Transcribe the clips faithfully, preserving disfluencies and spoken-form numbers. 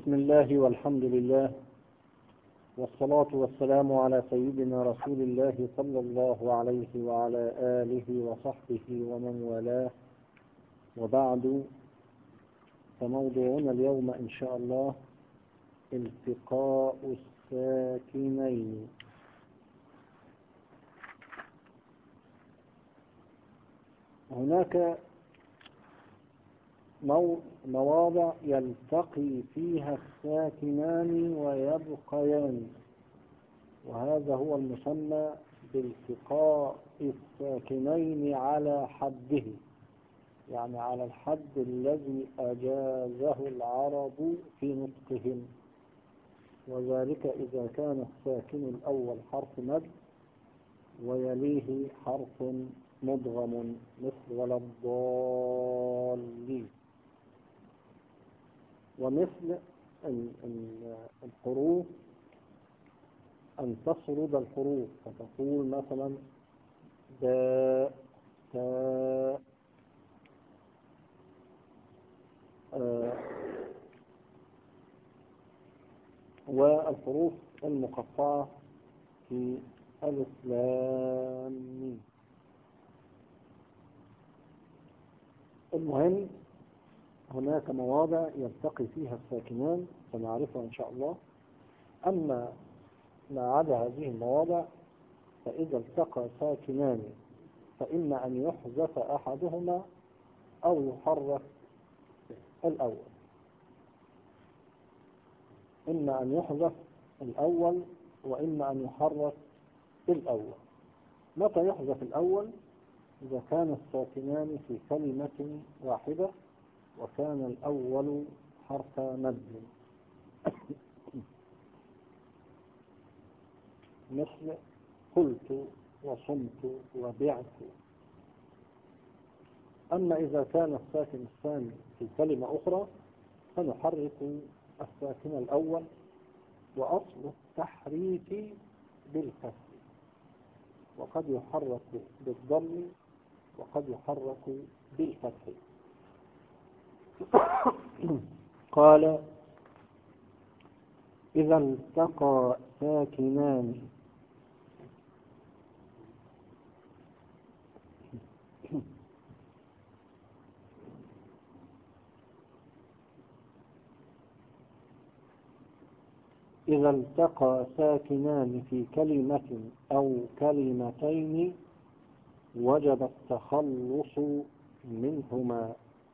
بسم الله والحمد لله والصلاة والسلام على سيدنا رسول الله صلى الله عليه وعلى آله وصحبه ومن والاه، وبعد، فموضوعنا اليوم إن شاء الله التقاء الساكنين. هناك مواضع يلتقي فيها الساكنان ويبقيان، وهذا هو المسمى بالتقاء الساكنين على حده، يعني على الحد الذي أجازه العرب في نطقهم، وذلك إذا كان الساكن الأول حرف مد ويليه حرف مدغم مثل ولا الضالين، ومثل الحروف أن تصرد الحروف فتقول مثلا داء تاء آه والحروف المقطعة في ألف لام ميم. المهم هناك مواضع يلتقي فيها الساكنان سنعرفها إن شاء الله. أما ما عدا هذه المواضع فإذا التقى ساكنان فإما أن يحذف أحدهما أو يحرك الأول، إما أن يحذف الأول وإما أن يحرك الأول. متى يحذف الأول؟ إذا كان الساكنان في كلمة واحدة وكان الأول حرف مد، مثل قلت وصمت وبعت. أما إذا كان الساكن الثاني في كلمة أخرى فنحرك الساكن الأول، وأصل التحريك بالكسر، وقد يحرك بالضم وقد يحرك بالفتح. قال إذا التقى ساكنان إذا التقى ساكنان في كلمة أو كلمتين وجب التخلص منهما.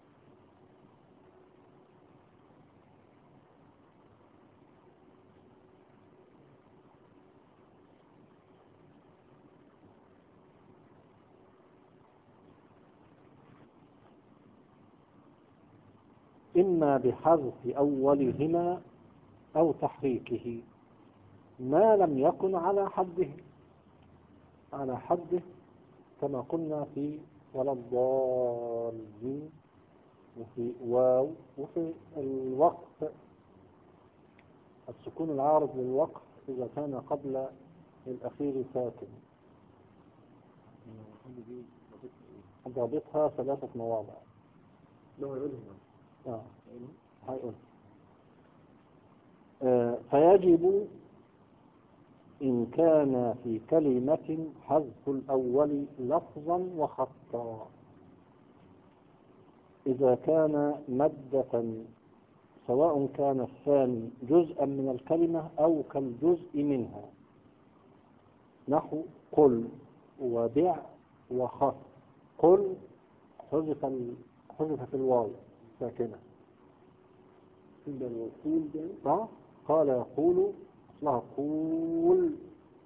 إما بحذف أولهما أو تحريكه، ما لم يكن على حده على حده كما قلنا في ولا الضالين، وفي واو، وفي الوقف السكون العارض للوقف إذا كان قبل الأخير ساكن. ضابطها ثلاثة مواضع. آه. آه. فيجب إن كان في كلمة حذف الأول لفظا وخطا، إذا كان مادة سواء كان الثاني جزءا من الكلمة أو كالجزء منها، نحو قل وبع وخط. قل حذف حذفت الواو ساكنة، قال يقول اصلها قول.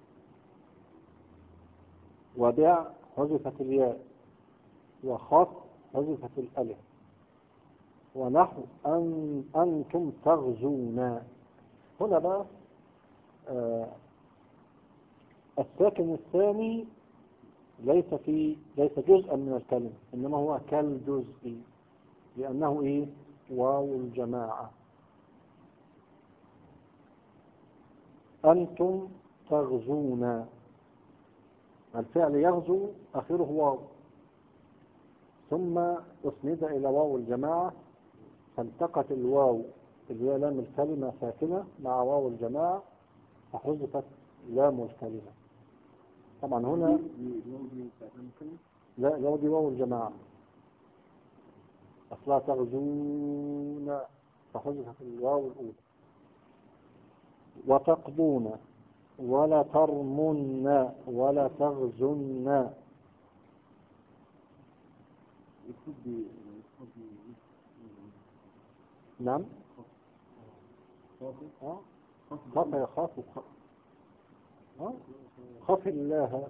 وبع حذفت الياء، وخط حذفت الألف. ونحو أن أنتم تغزون. هنا بقى آه الساكن الثاني ليس في ليس جزءا من الكلمة، إنما هو كالجزء، لأنه إيه؟ واو الجماعة. أنتم تغزون، الفعل يغزو آخره واو، ثم أسند إلى واو الجماعة، فالتقت الواو اللي هي لام الكلمة ساكنة مع واو الجماعة فحذفت لام الكلمة. طبعا هنا لا، لو دي واو الجماعة أصلا تغزون فحذفت الواو الأولى. وتقضون ولا ترمن ولا تغزن. نعم خاف يخاف خاف الله.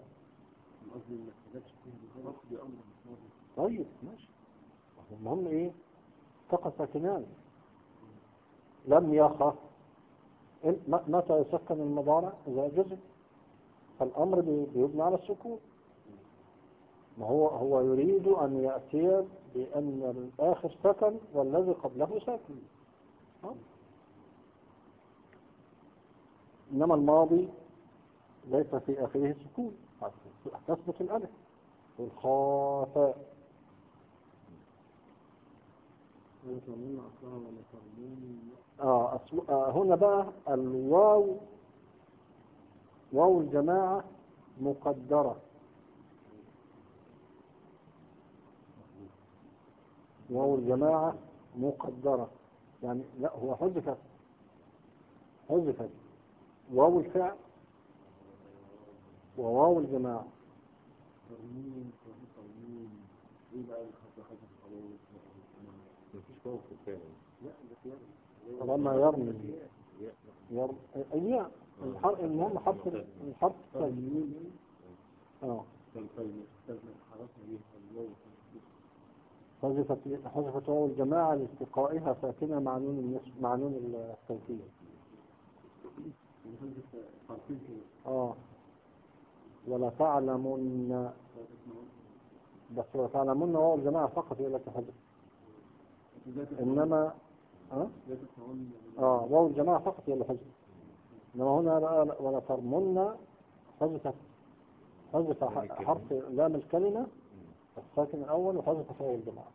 طيب ماشي. المهم ايه؟ تقى ساكنان. لم يخف. متى يسكن المضارع؟ إذا جزء، فالأمر بيبنى على السكون. ما هو هو يريد أن يأتي بأن الآخر سكن والذي قبله ساكن. إنما الماضي ليس في آخره سكون، تثبت الألف والخافاء. آه, آه هنا بقى الواو واو الجماعة مقدرة. واو الجماعة مقدرة يعني لا، هو حذفت حذفت واو الفعل وواو الجماعة. لما يرمي يرمي أي الحرف المهم حرف الحرف اه حذفت حذفت واو الجماعة لاستقائها ساكنة مع نون النسب مع نون التوكيد. اه ولا تعلمون، بس ولا تعلمون واو الجماعة فقط هي التي حذفت. انما اه اه واو الجماعة فقط هي اللي حذفت. انما هنا ولا ترمون حذفت حذف حرف لام الكلمة الساكن الأول وحذف واو الجماعة.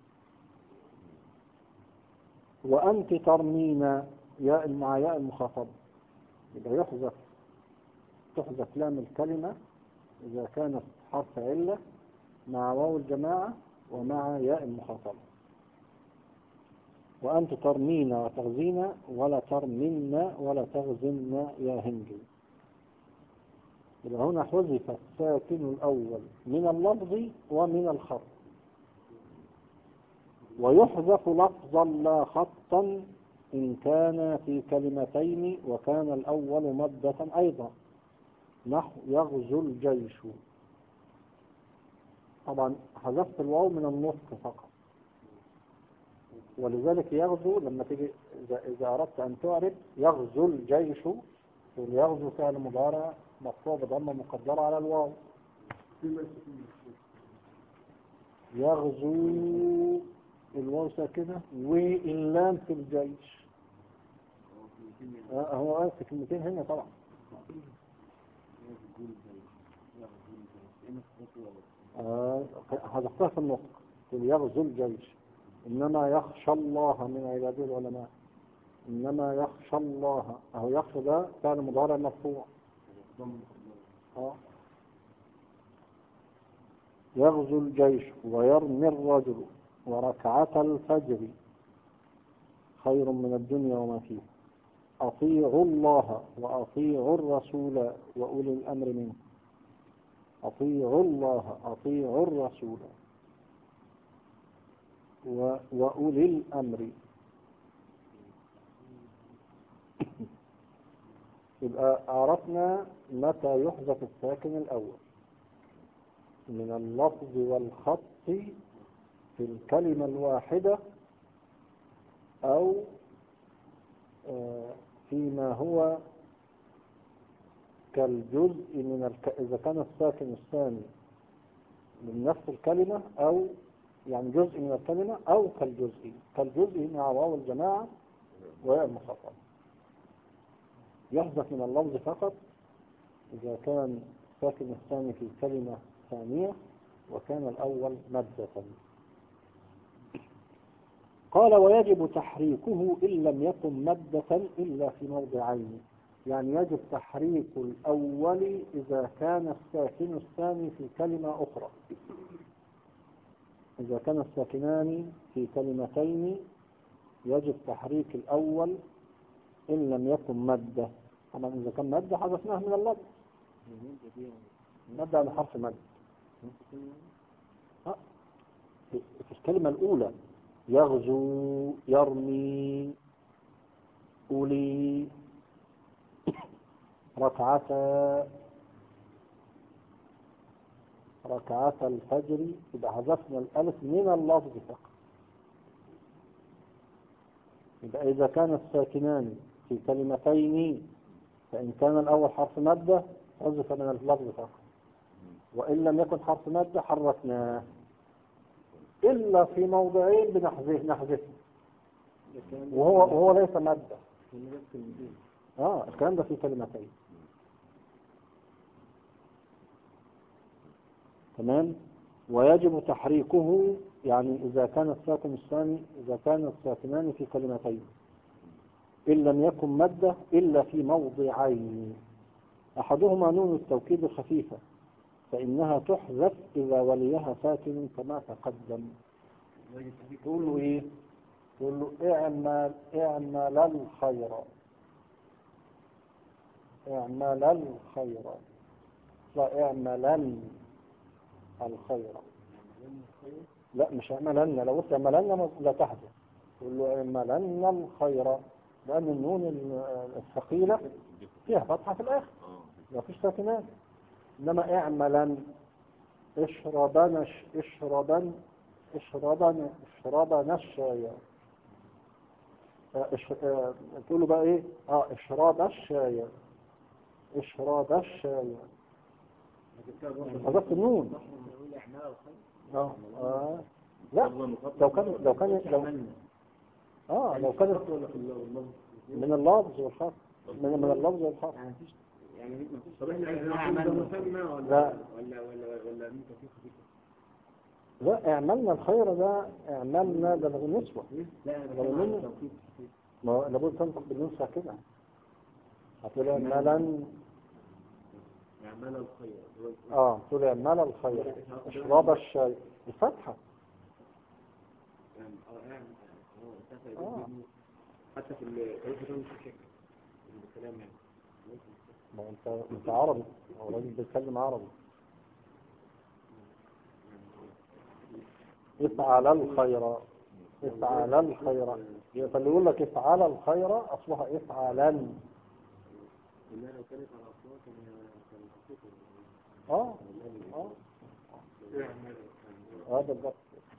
وأنت ترمين ياء مع ياء المخاطبة يبقى يحذف تحذف لام الكلمة إذا كانت حرف علة مع واو الجماعة ومع ياء المخاطبة. وأنت ترمين وتغزين ولا ترمين ولا تغزن يا هندي. يبقى هنا حذف الساكن الأول من اللفظ ومن الخط. ويحذف لفظا لا خطا إن كان في كلمتين وكان الأول مادة أيضا نحو يغزو الجيش. طبعا حذفت الواو من النطق فقط، ولذلك يغزو لما تيجي إذا أردت أن تعرف يغزو الجيش يغزو فعل مضارع مرفوع بضمة مقدرة على الواو. يغزو الواو ساكنة واللام في الجيش. آه هو قال في كلمتين هنا طبعا. آه حذفتها في النطق يغزو الجيش. إنما يخشى الله من عباده العلماء. إنما يخشى الله أهو يخشى ده فعل مضارع مرفوع. آه يغزو الجيش ويرمي الرجل وركعة الفجر خير من الدنيا وما فيه. أطيعوا الله وأطيعوا الرسول وأولي الأمر منكم. أطيعوا الله أطيعوا الرسول وأولي الأمر. يبقى عرفنا متى يحذف الساكن الأول من اللفظ والخط في الكلمة الواحدة أو فيما هو كالجزء من الك... إذا كان الساكن الثاني من نفس الكلمة أو يعني جزء من الكلمة أو كالجزء كالجزء مع واو الجماعة وياء المخاطبة. يحذف من اللفظ فقط إذا كان الساكن الثاني في الكلمة ثانية وكان الأول مادة. قال ويجب تحريكه إن لم يكن مادة إلا في موضعين. يعني يجب تحريك الأول إذا كان الساكن الثاني في كلمة أخرى. إذا كان الساكنان في كلمتين يجب تحريك الأول إن لم يكن مادة. طبعا إذا كان مادة حذفناه من اللفظ. مادة على حرف مادة. في الكلمة الأولى يغزو، يرمي، أولي، ركعتا ركعتا الفجر، إذا حذفنا الألف من اللفظ فقط. يبقى إذا كان الساكنان في كلمتين فإن كان الأول حرف مادة حذف من اللفظ فقط، وإن لم يكن حرف مادة حركناه إلا في موضعين بنحذفه نحذفه وهو وهو ليس مادة. اه الكلام ده في كلمتين. تمام. ويجب تحريكه يعني إذا كان الساكن الثاني إذا كان الساكنان في كلمتين إن لم يكن مادة إلا في موضعين. أحدهما نون التوكيد الخفيفة فإنها تحذف إذا وليها ساكن كما تقدم. تقول له إيه؟ تقول له اعمل اعمل الخير، اعمل الخير، لا اعملن الخير. لا مش اعملن، لو قلت اعملن لا تحذف. تقول له اعملن الخير لأن النون الثقيلة فيها فتحة في الآخر ما فيش ساكنات. إنما اعملن اشربن اشربن اشربن اشربن الشاي. تقول له بقى ايه؟ اه اشرب الشاي، اشرب الشاي. حذفت النون. اه اه لا لو كان لو كان لو اه لو كان من اللفظ والحرف من من اللفظ والحرف يعني مفيش صريح اعمل مسمى ولا ولا ولا ولا لا اعملنا الخير ده اعملنا ده بالنسبة لا ما لابد تنطق بالنسبة كده. هتقول اعملا اعمل الخير اه تقول اعمل الخير اشرب الشاي الفتحة اه حتى في الكلام يعني. ما انت انت عربي او راجل بيتكلم عربي. افعل الخير افعل الخير فاللي يقول لك افعل الخير اصلها افعلن. اه اه اه بالضبط.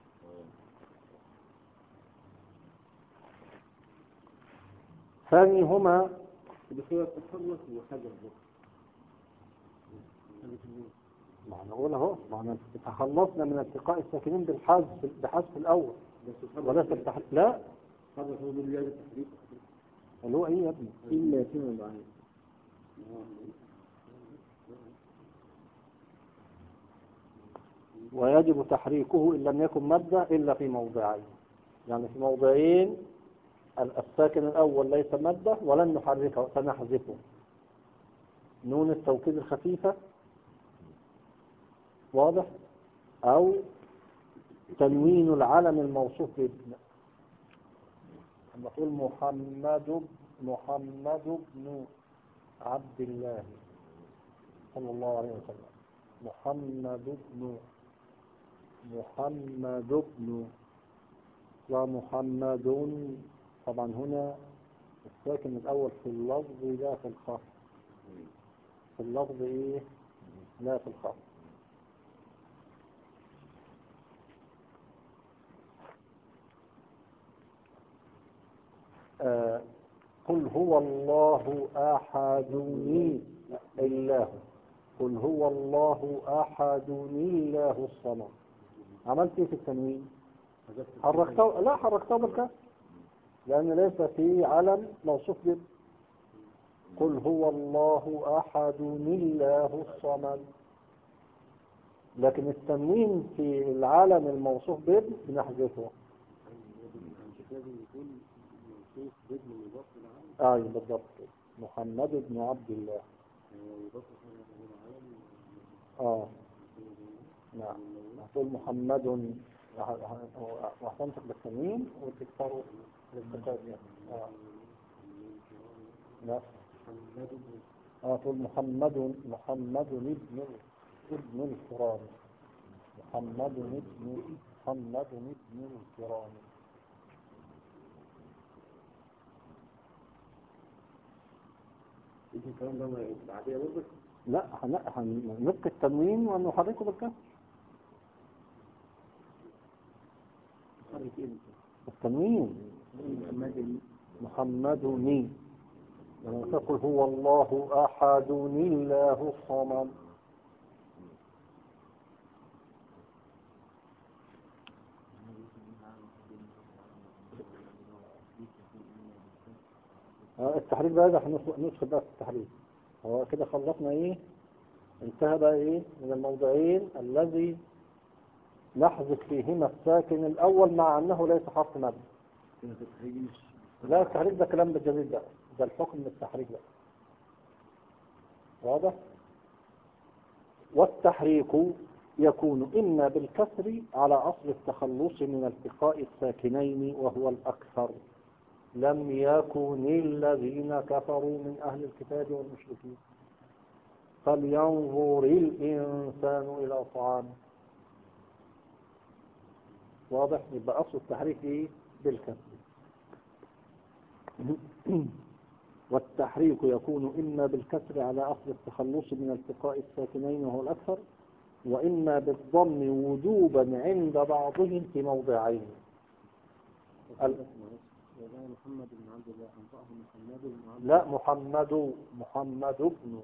ثانيهما بخير التخلص وحجر البطر. معنى نقول اهو معنى تخلصنا من التقاء الساكنين بالحذف بحذف الاول وليس التحريك. لا هذا هو اللي يجب التحريك اللي هو ايه يا ابني الا يتم معايا. ويجب تحريكه إن لم يكن مادة إلا في موضعين. يعني في موضعين الساكن الأول ليس مادة ولن نحركه سنحذفه. نون التوكيد الخفيفة واضح أو تنوين العلم الموصوف بابن. لما تقول محمد محمد بن عبد الله صلى الله عليه وسلم محمد بن محمد بن ومحمد. طبعا هنا الساكن الأول في اللفظ لا في الخط. في اللفظ إيه؟ لا في الخط. آه قل هو الله أحد الله. قل هو الله أحد الله الصمد. عملت ايه في التنوين؟ حركته لا حركته بالكسر لأن ليس فيه علم موصوف به. قل هو الله أحد الله الصمد. لكن التنوين في العالم الموصوف به بنحذفه. لازم يكون موصوف بابن مضاف للعالم. ايوه بالضبط، محمد بن عبد الله. مضاف للعالم. اه نعم، هتقول محمد وهتنطق بالتنوين وتكسره للتقاء يعني. اه لا اه تقول محمد محمد ابن ابن الكرام، محمد ابن محمد ابن الكرام. انت الكلام ده بعديها برضه؟ لا هنبقى التنوين ونحركه بالكسر. حرك ايه؟ التنوين محمد محمد ني، لما تقول هو الله أحد الله الصمد. التحريك بقى ده هندخل بقى في التحريك. هو كده خلصنا ايه، انتهى بقى ايه من الموضعين الذي نحذف فيهما الساكن الاول مع انه ليس حرف مبني. لا التحريك ده كلام بالجديد بقى، ده الحكم من التحريك بقى. واضح؟ والتحريك يكون إما بالكسر على أصل التخلص من التقاء الساكنين وهو الأكثر، لم يكن الذين كفروا من أهل الكتاب والمشركين فلينظر الإنسان إلى طعامه. واضح؟ يبقى أصل التحريك إيه؟ بالكسر. والتحريك يكون إما بالكسر على أصل التخلص من التقاء الساكنين وهو الأكثر، وإما بالضم وجوبا عند بعضهم في موضعين. محمد بن عبد الله أنطقه محمد بن عبد الله. لا محمد محمد بن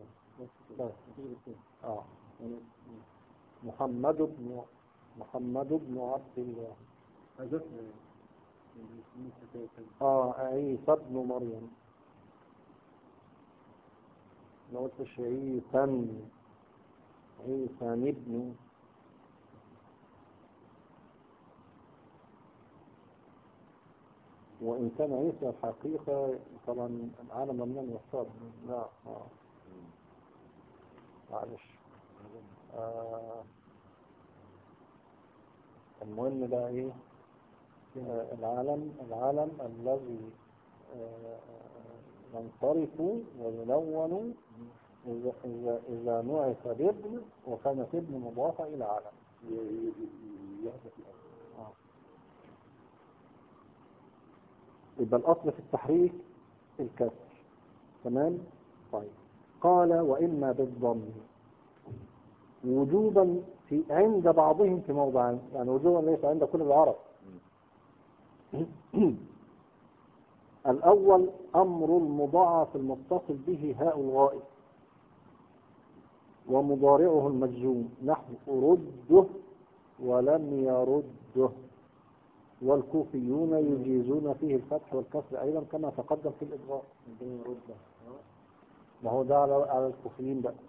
آه. محمد بن محمد بن عبد الله. اه عيسى ابن مريم. ما قلتش عيسى، عيسى ابن. وإن كان عيسى الحقيقة طبعا العالم ممنوع يصاب. لا اه معلش. آه. المهم بقى ايه، آه العالم العالم الذي آه ينصرف ويلون إذا, إذا, إذا نعت بابن وكانت ابن مضافة إلى عالم. آه. يبقى الأصل في التحريك الكسر. تمام؟ طيب قال وإما بالضم وجوبا في عند بعضهم في موضعين، يعني وجوبا ليس عند كل العرب. الأول أمر المضاعف المتصل به هاء الغائب ومضارعه المجزوم نحو رده ولم يرده، والكوفيون يجيزون فيه الفتح والكسر أيضا كما تقدم في الإضغام. ما هو ده على على الكوفيين بقى،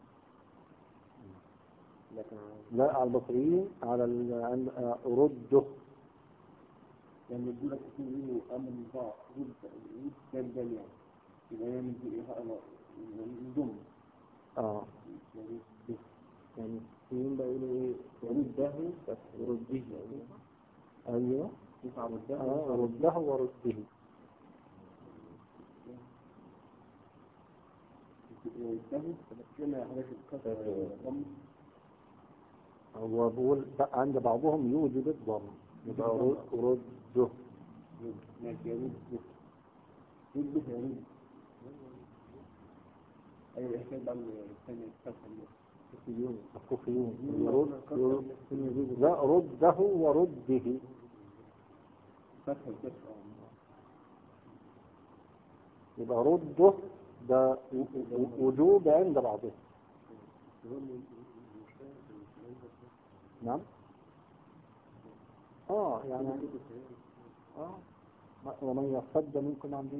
لا على البصريين على رده. يعني يقول لك يقولوا أمر مضاعف رد رد كان ده يعني يبقى يعمل دي إيه الضم. اه يعني الكوفيين بقى يقولوا إيه رده بس رده. أيوه رده آه رده ورده. هو بقول عند بعضهم يوجب الضم يبقى رده. ماشي يرد رده يرد. أيوة إحنا بقى الثانية الكوفيون الكوفيون يرد لا رده ورده. فتح الكسر يبقى رده ده وجوب عند بعضهم. نعم اه يعني اه ومن يرتد منكم عن دين.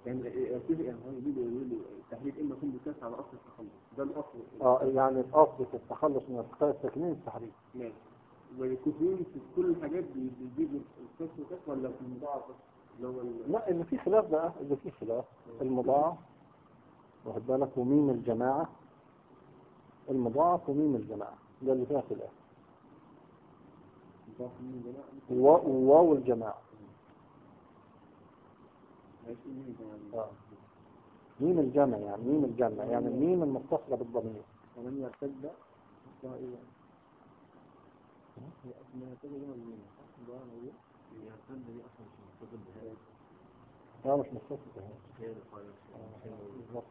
يعني اتفق يعني هو بيقول يقول التحريك اما يكون بكسر على اصل التخلص ده الاصل. اه يعني الاصل في التخلص من التقاء الساكنين التحريك. ماشي. والكوفيين في كل الحاجات بيجيبوا الكسر وكسر ولا في المضاعف اللي هو ال- لا اللي فيه خلاف بقى، اللي فيه خلاف المضاعف واخد بالك وميم الجماعة، المضاعف وميم الجماعة ده اللي فيها خلاف، المضاعف من الجماعة. و- وواو الجماعة. ماشي مين الجماعة؟ آه. ميم الجمع يعني ميم الجمع يعني الميم المتصلة بالضمير. ومن يرتد اسمها ايه يعني؟ هي اسمها كده جمع مين؟ ده موجود؟ هي يرتد دي اصلا مش متصل بهذا. لا مش متصل بها. هي اللي قالت بالضبط.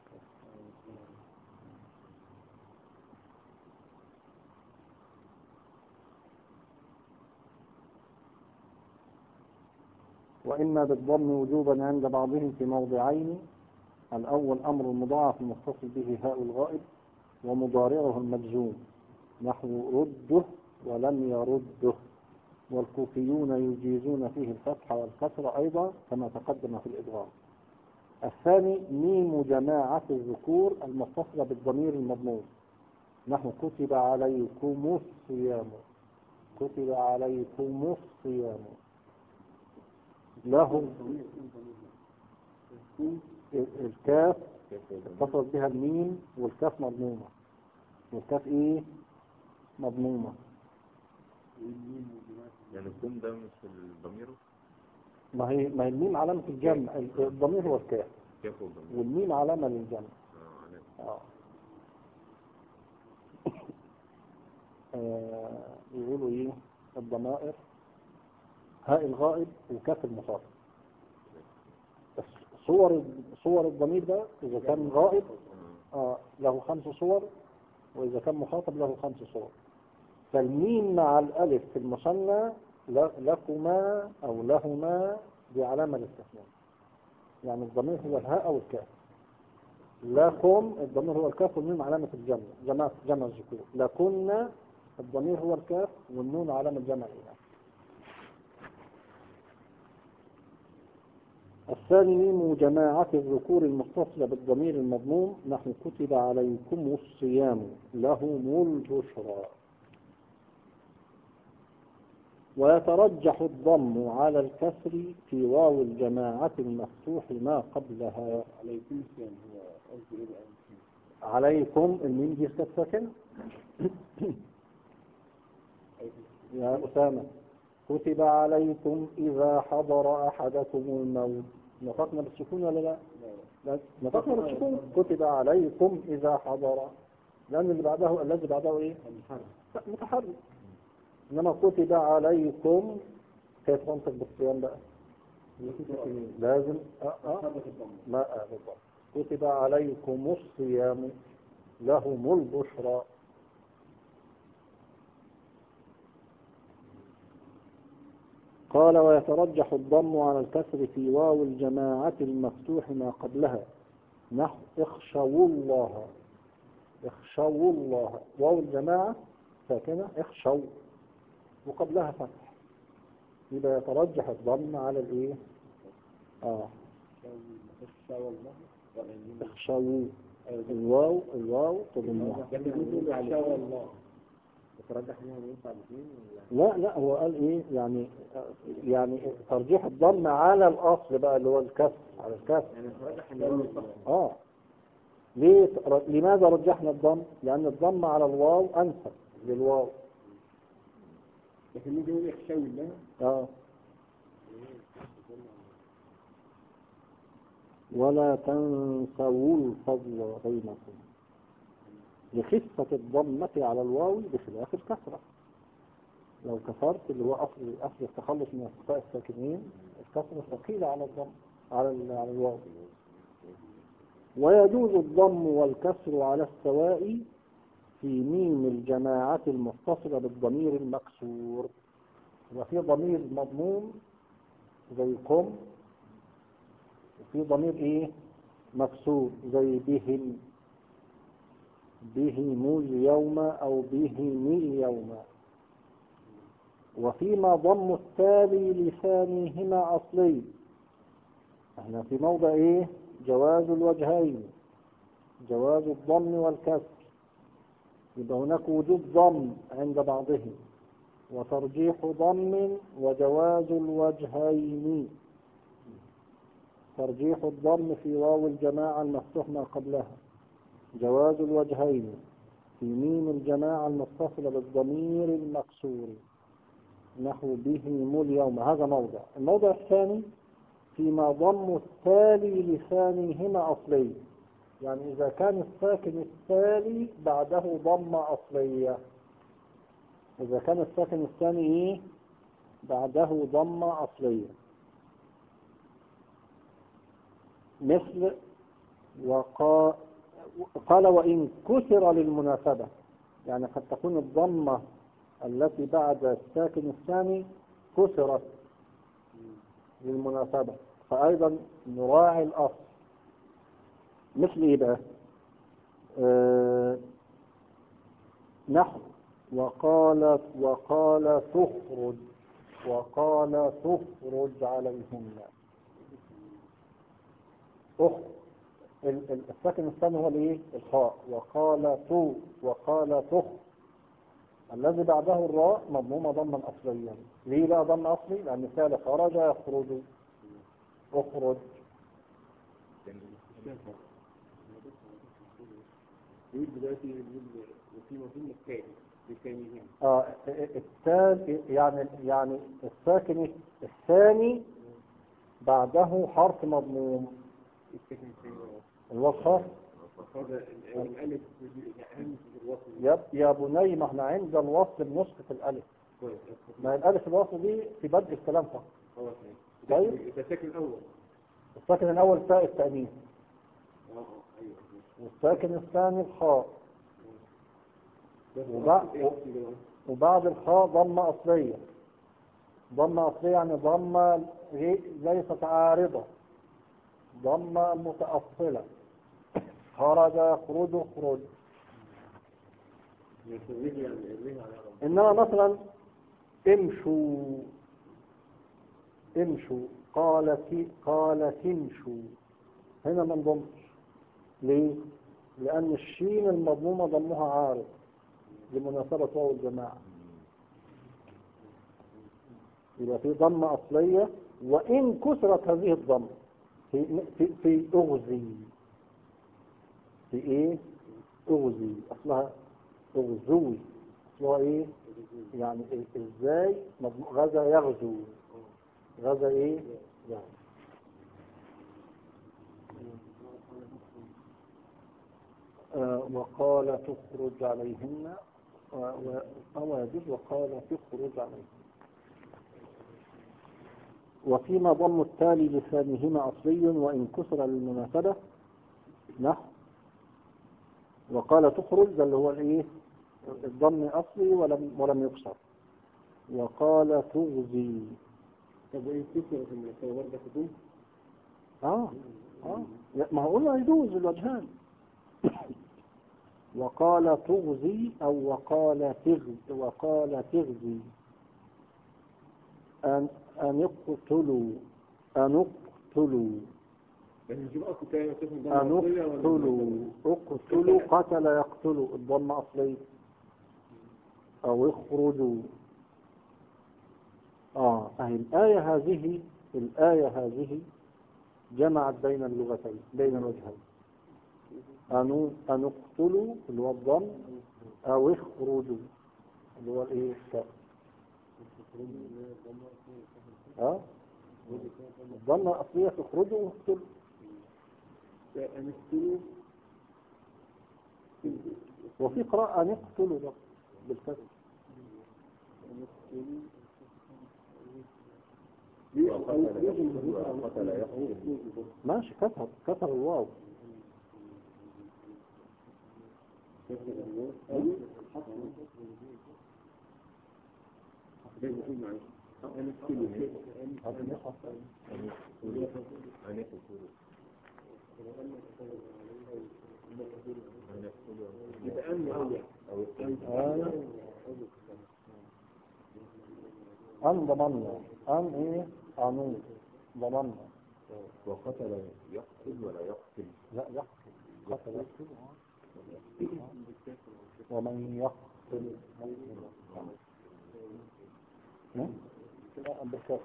وإما بالضم وجوبا عند بعضهم في موضعين. الأول أمر المضاعف المتصل به هاء الغائب ومضارعه المجزوم نحو رده ولم يرده، والكوفيون يجيزون فيه الفتح والكسر أيضا كما تقدم في الإدغام. الثاني ميم جماعة الذكور المتصلة بالضمير المضموم نحو كتب عليكم الصيام، كتب عليكم الصيام لهم الكاف اتصل بها الميم والكاف مضمومة، والكاف ايه مضمومة. يعني الكون ده مش الضمير؟ ما هي ما هي الميم علامة الجمع، الضمير هو الكاف كيف الضمير؟ والميم علامة للجمع. اه عليك. اه آه، يقولوا ايه الضمائر هاء الغائب وكاف المخاطب. بس صور صور الضمير ده اذا كان غائب آه له خمس صور، واذا كان مخاطب له خمس صور. فالميم مع الالف في المثنى لكما او لهما بعلامه الاستثناء، يعني الضمير هو الهاء او الكاف. لكم الضمير هو الكاف والميم علامه الجمع، جمع جمع الذكور. لكن الضمير هو الكاف والنون علامه جمع الاناث. الثاني ميم جماعة الذكور المتصلة بالضمير المضموم نحو كتب عليكم الصيام لهم البشرى. ويترجح الضم على الكسر في واو الجماعة المفتوح ما قبلها. عليكم السلام هو قصدي ايه بقى؟ عليكم الميم دي ساكن يا أسامة. كتب عليكم إذا حضر أحدكم الموت، نطقنا بالسكون ولا لا؟ لا نطقنا بالسكون. كتب عليكم إذا حضر، لأن اللي بعده الذي بعده إيه؟ متحرك. متحرك. إنما كتب عليكم كيف تنطق بالصيام بقى؟ لازم أه أه ما أه بالضبط. كتب عليكم الصيام لهم البشرى. قال ويترجح الضم على الكسر في واو الجماعة المفتوح ما قبلها نحو اخشوا الله. اخشوا الله واو الجماعة ساكنة اخشوا وقبلها فتح، يبقى يترجح الضم على الايه؟ اه اخشوا الله اخشوا الواو الواو تضمها. اخشوا الله ترجح منهم ينفع الاثنين لا لا هو قال ايه يعني يعني ترجيح الضم على الاصل بقى اللي هو الكسر على الكسر يعني ترجح ان اه ليه لماذا رجحنا الضم؟ لان الضم على الواو انسب للواو. لكن نيجي نقول اخشوا الله اه ولا تنسوا الفضل بينكم لخفة الضمة على الواو بخلاف الكسرة. لو كسرت اللي هو أصل أصل التخلص من التقاء الساكنين الكسرة ثقيلة على الضم على على الواو. ويجوز الضم والكسر على السواء في ميم الجماعة المتصلة بالضمير المكسور. وفي ضمير مضموم زي قم، وفي ضمير ايه مكسور زي بهم، بهم اليوم او بهم اليوم. وفيما ضم التالي لثانيهما اصلي احنا في موضع ايه؟ جواز الوجهين، جواز الضم والكسر. يبقى هناك وجود ضم عند بعضهم وترجيح ضم وجواز الوجهين. ترجيح الضم في واو الجماعة المفتوح ما قبلها، جواز الوجهين في ميم الجماعة المتصلة بالضمير المكسور نحو بهم اليوم. هذا موضع. الموضع الثاني فيما ضم التالي لثانيهما أصلي، يعني إذا كان الساكن التالي بعده ضم أصلية. إذا كان الساكن الثاني إيه؟ بعده ضم أصلية، مثل وقال قال وإن كسر للمناسبة، يعني قد تكون الضمة التي بعد الساكن الثاني كسرت للمناسبة، فأيضا نراعي الأصل. مثل إيه بقى؟ آه نحو وقال وقال تخرج، وقال تخرج عليهن. أخ الساكن الثاني هو الايه؟ الخاء. وقال تو وقال تخ، الذي بعده الراء مضمومة ضما أصليا. ليه بقى ضم أصلي؟ لأن فعل خرج يخرج، اخرج. يقول دلوقتي وفي مضمون الثاني بثانيهم. اه الثاني يعني يعني الساكن الثاني بعده حرف مضموم. الساكن الثاني الوصف هذا الألف أهم في الوصف. يا يا بني، ما احنا عند الوصل بنسقط الألف. ما الألف الوصل دي في بدء الكلام فقط. طيب ده الساكن الأول. الساكن الأول تاء التأنيث، اه ايوه. والساكن الثاني الخاء، وبعد وبعد الخاء ضمة أصلية. ضمة أصلية يعني ضمة ليست عارضة، ضمة متأصلة. خرج يخرج اخرج. إنما مثلا امشوا امشوا قالت قالت امشوا، هنا ما انضمش. ليه؟ لأن الشين المضمومة ضمها عارض لمناسبة واو الجماعة. يبقى في ضمة أصلية، وإن كسرت هذه الضمة في في في أغزي. في إيه؟ أغزي أصلها أغزوي. أصلها إيه؟ يعني إزاي غزا يغزو، غزا إيه؟ يعني آه وقال تخرج عليهن، أو يجوز وقال تخرج عليهن. وفيما ضم التالي لثانيهما أصلي وإن كسر للمناسبة نحو وقال تخرج، ده اللي هو الإيه؟ الضم أصلي ولم ولم يكسر. وقال تغزي. طب وإن كسر في المناسبة برضه تدوم؟ آه آه ما هو قلنا يجوز الوجهان. وقال تغزي أو وقال تغزي، وقال تغزي. أن أن اقتلوا أن اقتلوا أن اقتلوا اقتلوا قتل يقتلوا الضم أصلي. أو اخرجوا. آه أهي الآية هذه الآية هذه جمعت بين اللغتين بين الوجهين. أن أن اقتلوا اللي هو الضم، أو اخرجوا اللي هو الإيه؟ ها؟ الضمة الأصلية تخرجوا واقتلوا. أن اقتلوا وفي قراءة أن اقتلوا بالكسر. أن اقتلوا ماشي كسر كسر الواو. كسر الواو أو لازم يكون معي. أن اقتلوا أن يقتلوا يبقى أن أول أن ضمنا أن إيه؟ أنو ضمنا وقتل يقتل ولا يقتل؟ لا يقتل، قتل يقتل. ومن يقتل لا بالكسر.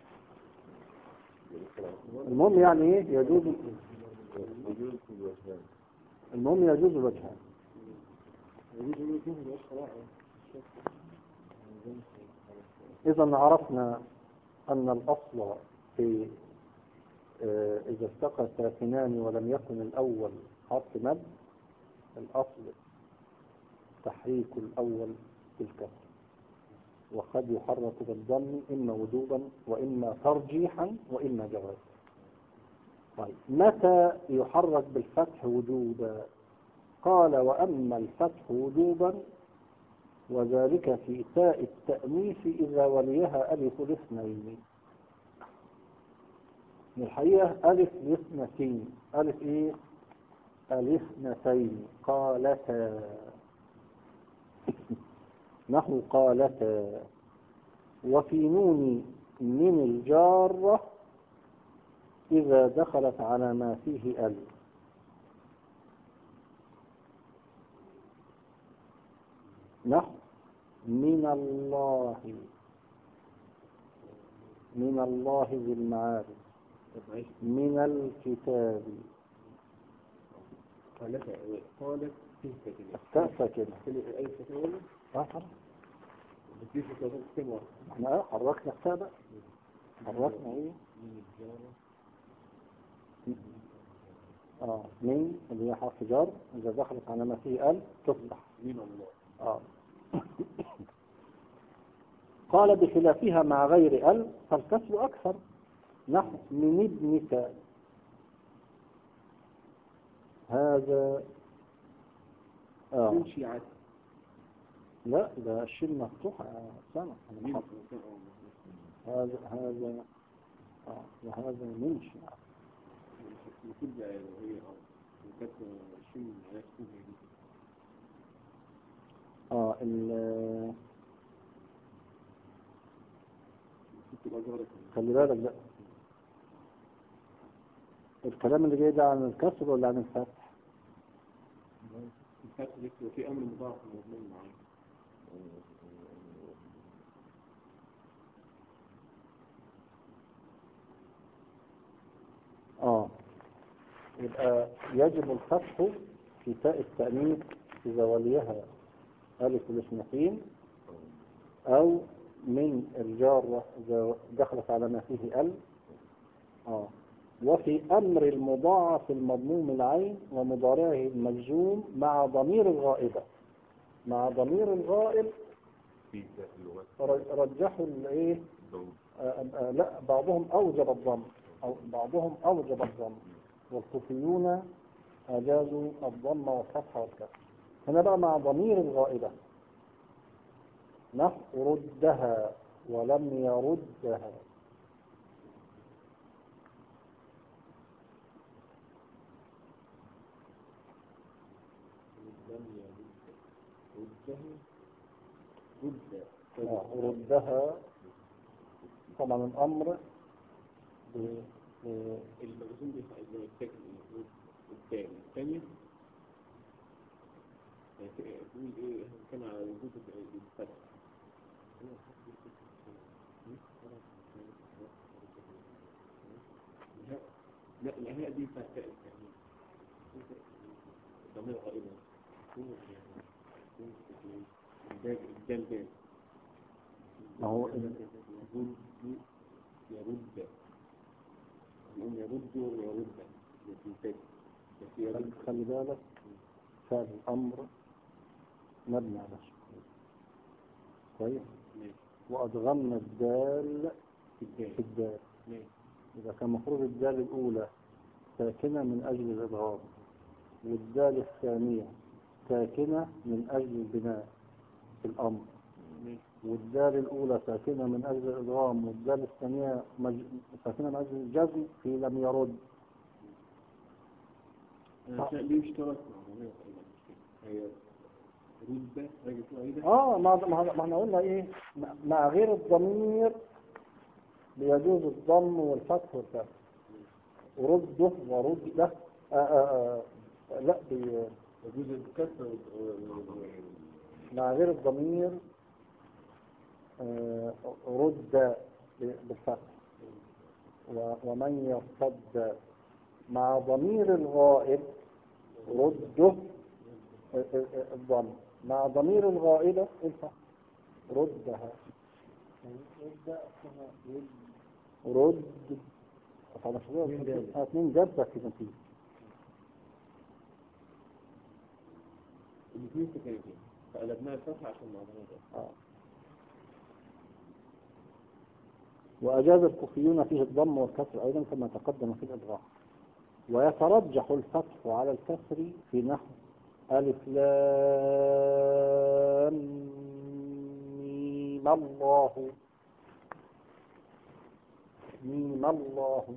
المهم يعني ايه يجوز، يجوز الوجهان. المهم يجوز الوجهان. إذا عرفنا أن الأصل في آه، إذا التقى ساكنان ولم يكن الأول حرف مد، الأصل تحريك الأول بالكسر، وقد يحرك بالضم إما وجوبا وإما ترجيحا وإما جوازا. طيب متى يحرك بالفتح وجوبا؟ قال وأما الفتح وجوبا وذلك في تاء التأنيث إذا وليها ألف الاثنين. الحقيقة ألف الاثنتين، ألف إيه؟ الاثنتين. قالتا نحو قالتا. وفي نون من الجارة إذا دخلت على ما فيه ألف. نحو من الله، من الله ذي المعارف، من الكتاب. قالت قالت تلك التاء ساكنة. أي سكنة اه خلاص، بتجيب كذا كلمة احنا حركنا التاء بقى، حركنا ايه؟ اه من اللي هي حرف جر اذا دخلت على ما فيه ال تصبح من الله. اه قال بخلافها مع غير ال فالكسر اكثر. نحو من ابنك هذا. اه من شيعة لا ده الشين مفتوحة سنة. من هذا هذا اه وهذا من شيعة. كل هي كانت شيء على اسمه اه ال خلي بالك بقى، الكلام اللي جاي ده عن الكسر ولا عن الفتح؟ الفتح لسه في امر مضاعف مضمون معاه. اه يبقى يجب الفتح في تاء التأنيث إذا وليها ألف الاثنتين، أو من الجارة إذا دخلت على ما فيه ال. اه وفي أمر المضاعف المضموم العين ومضارعه المجزوم مع ضمير الغائبة. مع ضمير الغائب في اللغات رجحوا الايه؟ آه آه لا بعضهم أوجب الضم، أو بعضهم أوجب الضم، والكوفيون أجازوا الضم والفتح والكسر. هنا بقى مع ضمير الغائبة. نحو ردها ولم يردها. آه، ردها طبعا الأمر المجزوم بيبقى الساكن الثاني الثاني تقول ايه كان على وجود الفتح. لا الأهياء دي فتاة يعني ضمير غائبة الجلبان. ما هو يرد يرد يقوم يرد ويرد خلي خلي بالك فعل الأمر مبني على السكون كويس، وأدغمنا الدال في الدال. إذا كان مفروض الدال الأولى ساكنة من أجل الإضغام، والدال الثانية ساكنة من أجل البناء في الأمر، والدال الأولى ساكنة من أجل الإضغام، والدال الثانية مج... ساكنة من أجل الجزم في لم يرد. ليه اشترك مع هي رد راجل اه ما ما احنا قلنا ايه مع غير الضمير بيجوز الضم والفتح والكسر. رده ورده. آه آه آه لا بي- يجوز الكسر مع غير الضمير آه رد بالفتح. و- ومن يرتد مع ضمير الغائب رده الضم، مع ضمير الغائبة الفتح ردها. رد طبعا اثنين جابة كده فيه. الاثنين سكنتين فقلبناها الفتحة عشان معظمها آه. وأجاز الكوفيون فيه الضم والكسر أيضا كما تقدم في الإدغام. ويترجح الفتح على الكسر في نحو ألف لام ميم الله ميم الله.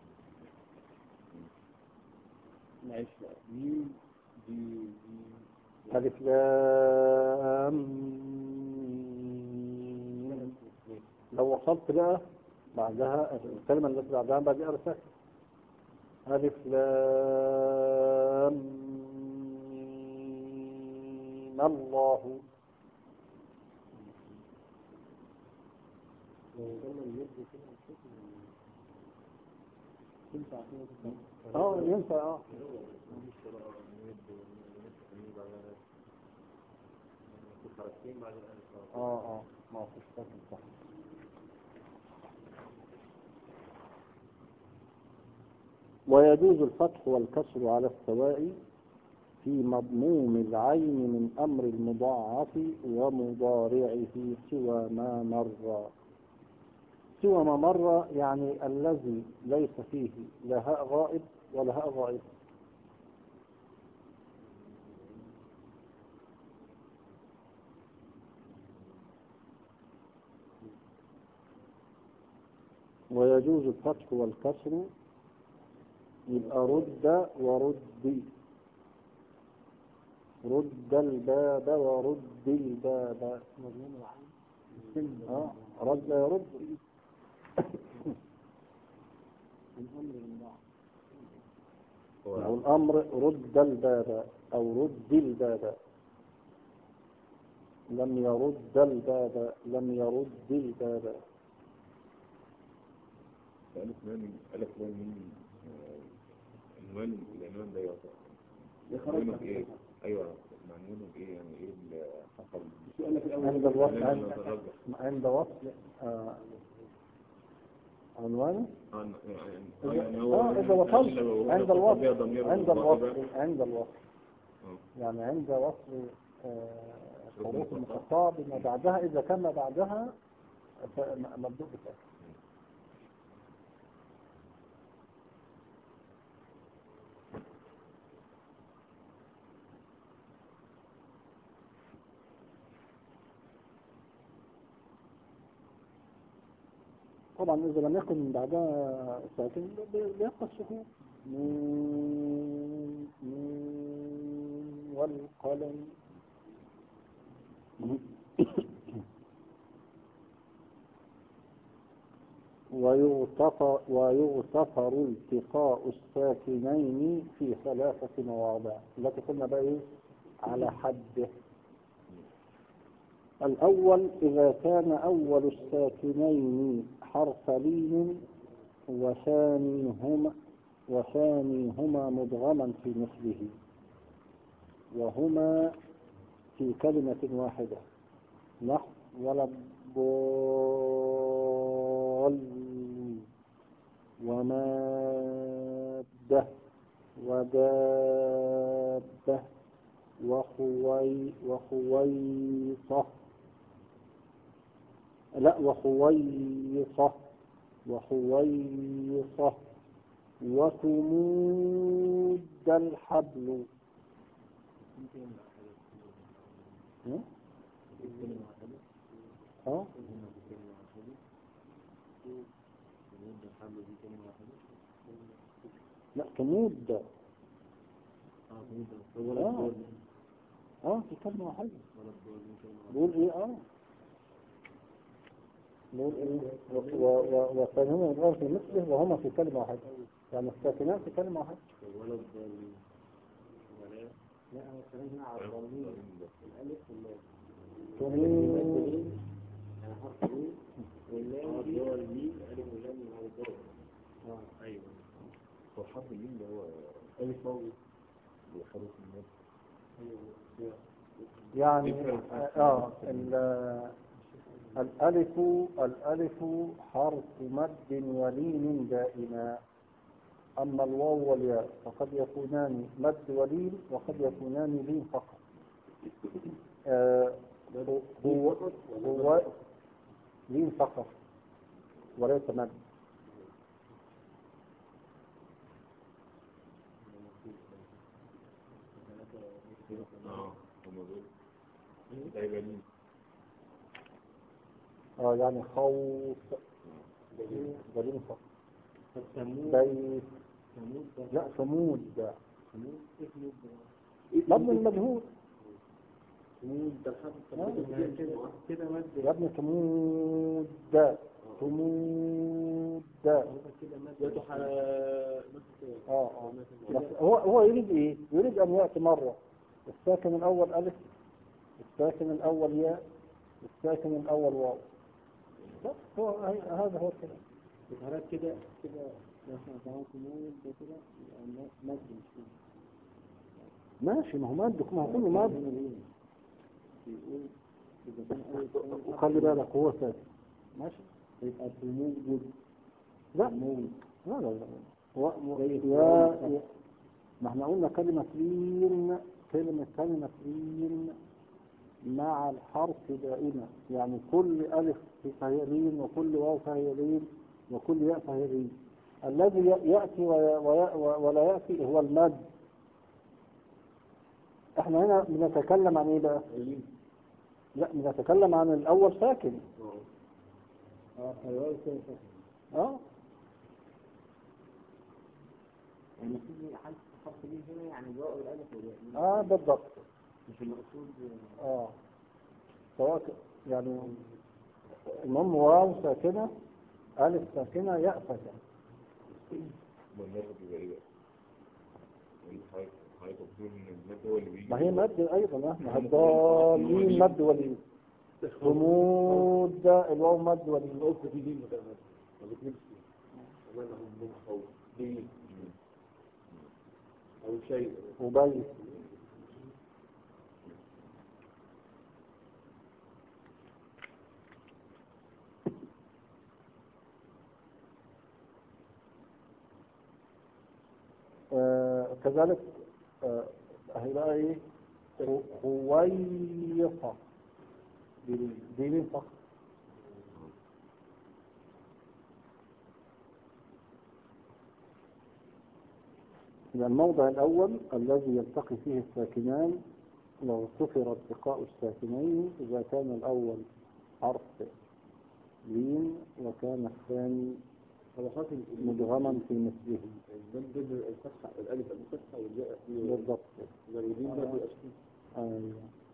معلش بقى مين دي دي ألف لام ميم. لو وصلت بقى بعدها الكلمة التي بعدها بعد أرسل ألف لام ميم الله. اه ينفع اه اه اه ما فيش فرق صح. ويجوز الفتح والكسر على السواء في مضموم العين من أمر المضاعف ومضارعه سوى ما مر. سوى ما مر يعني الذي ليس فيه لا هاء غائب ولا هاء غائب. ويجوز الفتح والكسر يبقى رد ورد. رد الباب ورد الباب. اه رد يرد. أو الأمر رد الباب أو رد الباب. لم يرد الباب لم يرد الباب. ألف لام ألف لام ميم عنوان العنوان ده يعتبر عنوانه بإيه؟ أيوه معنونه بإيه يعني إيه اللي حصل؟ عند الوصل عند وصل آه عنوانه اه إذا يعني هو آه إذا وصلت عند الوصل عند الوصل الوصل عند الوصل يعني عند وصل آه، حروف المقطعة بما بعدها إذا كان ما بعدها مبدوء بالتأكيد. طبعا إذا لم يكن من بعدها ساكن بيبقى السكون. نون نون والقلم. ويغتفر, ويغتفر التقاء الساكنين في ثلاثة مواضع التي قلنا بقى إيه على حده. الأول إذا كان أول الساكنين حرف لين وثانيهما وثانيهما مدغما في مثله وهما في كلمة واحدة نحو ولا الضالين ومادة ودابة وخوي وخويصة لا وخويصة وخويصة وثمود الحبل. ها لا ثمود اه اه في كلمة واحدة. بقول ايه اه بقول ايه وثانيهما مدغام في مثله وهما في كلمة واحدة. يعني الساكنات في كلمة واحدة. ولا الضالين ولا لا هو كلامنا على الضالين الألف واللام تميم يعني حرف ميم واللام دي هو الميم الألف واللام من على الضاد. اه أيوه هو حرف الميم ده هو ألف واو حروف المد. أيوه يعني اه الألف الألف حرف مد ولين دائما، أما الواو والياء فقد يكونان مد ولين وقد يكونان لين فقط. آه هو هو لين فقط وليس مد. اه هم دول دايما لين. اه يعني خوف دليل فقط. بيت لا ثمود ده مبني المجهول. ثمود ده الحرف كده مد يا ابني ثمود ده ثمود ده يفتح اه اه بس هو هو يريد ايه؟ يريد ان ياتي مره الساكن الاول الف، الساكن الاول ياء، الساكن الاول واو. بس هو هذا هو الكلام. الحركات كده كده مثلا كمان ثمود ده كده مد مش كده ماشي، ما هو مد، ما هو كله مد. وخلي بالك هو ساكن ماشي يبقى ثمود لا لا لا لا و... و... يا ما احنا قلنا كلمة لين، كلمة كلمة لين مع الحرف دائما، يعني كل ألف فهي لين وكل واو فهي لين وكل ياء فهي لين. الذي يأتي وي... وي... ولا يأتي هو المد. احنا هنا بنتكلم عن ايه بقى؟ لا بنتكلم عن الأول ساكن. اه الواو ساكن اه يعني في حرف حرف ليه هنا يعني الواو والالف والياء اه بالضبط. مش المقصود اه سواء يعني المهم واو ساكنة ألف ساكنة ياء ساكنة. والناس بيبقى ايه بقى؟ حضرتك بتقول ان المد هو اللي بيجي. ما هي مد أيضا، ما هي الضالين مد ولين. ثمود الواو مد ولين. الواو في دي مد ما بتنمش وما لهم خوف دي أو شيء وبيت آه كذلك. آه هي بقى ايه؟ خويصة دي مين فقط. الموضع الأول الذي يلتقي فيه الساكنان لو صفر التقاء الساكنين إذا كان الأول حرف لين وكان الثاني مدغما في مثله. المد الفتحة الألف الفتحة والياء بالضبط. والدين ده بيأشكي أيوه.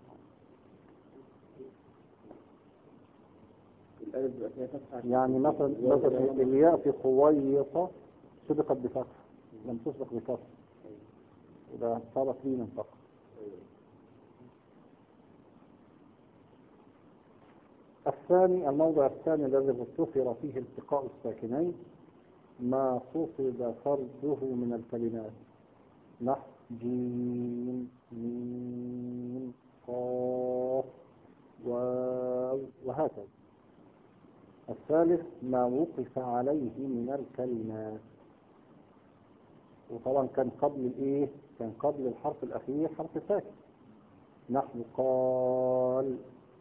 الألف بيبقى فيها فتحة يعني مثلا مثلا الياء في خويصة سبقت بفتح لم تسبق بكسر، إذا صارت لينا فقط. الثاني الموضع الثاني الذي اغتفر فيه التقاء الساكنين ما صفد فرده من الكلمات نحو جيم ميم قاف واو وهكذا. الثالث ما وقف عليه من الكلمات، وطبعا كان قبل الايه؟ كان قبل الحرف الاخير حرف ساكن نحو قال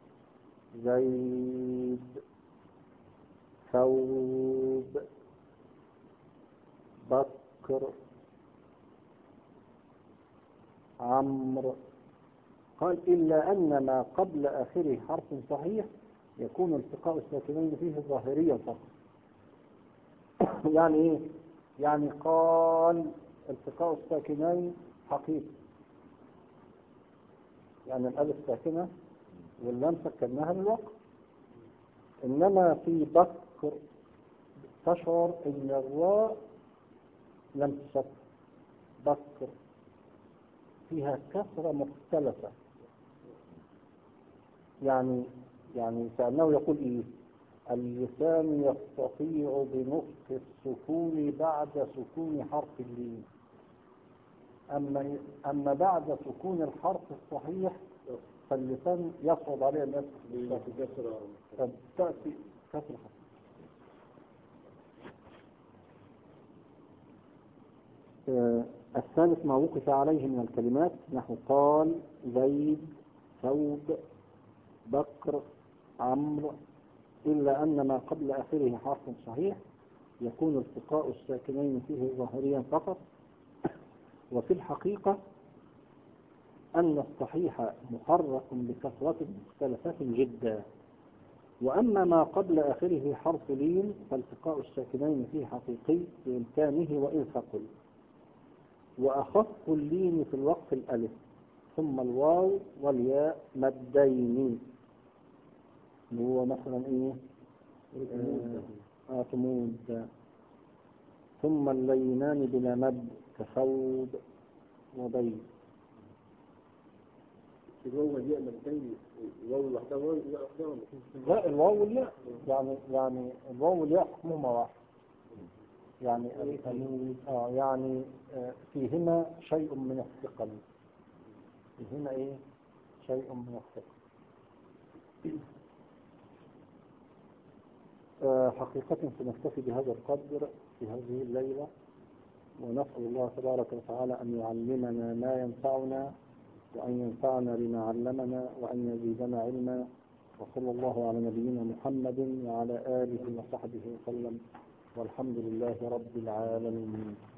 زيد ثوب بكر عمرو. قال إلا أن ما قبل آخره حرف صحيح يكون التقاء الساكنين فيه ظاهريا فقط. يعني إيه؟ يعني قال التقاء الساكنين حقيقي، يعني الألف ساكنة واللام سكناها للوقت. إنما في بكر تشعر إن الراء لم تشك، بكر، فيها كثرة مختلفة. يعني يعني كأنه يقول إيه؟ اللسان يستطيع بنطق السكون بعد سكون حرف اللين، أما أما بعد سكون الحرف الصحيح فاللسان يصعب عليه أن يصل تأتي كثرة. آه الثالث ما وقف عليه من الكلمات نحو قال، زيد، ثوب، بكر، عمرو، إلا أن ما قبل آخره حرف صحيح يكون التقاء الساكنين فيه ظاهريا فقط. وفي الحقيقة أن الصحيح محرك بكثرة مختلفة جدا، وأما ما قبل آخره حرف لين فالتقاء الساكنين فيه حقيقي بإمكانه وإن ثقل. وأخف اللين في الوقف الألف ثم الواو والياء مدين، اللي هو مثلا إيه؟ آه تمود. ثم اللينان بلا مد كثوب وبيت. الواو والياء مدين، الواو لوحدها والياء لوحدها. لا، الواو والياء يعني يعني الواو والياء حكمهما واحد. يعني آه يعني آه فيهما شيء من الثقل. فيهما إيه؟ شيء من الثقل. آه حقيقة سنكتفي بهذا القدر في هذه الليلة، ونسأل الله تبارك وتعالى أن يعلمنا ما ينفعنا، وأن ينفعنا بما علمنا، وأن يزيدنا علما. وصلى الله على نبينا محمد وعلى آله وصحبه وسلم، والحمد لله رب العالمين.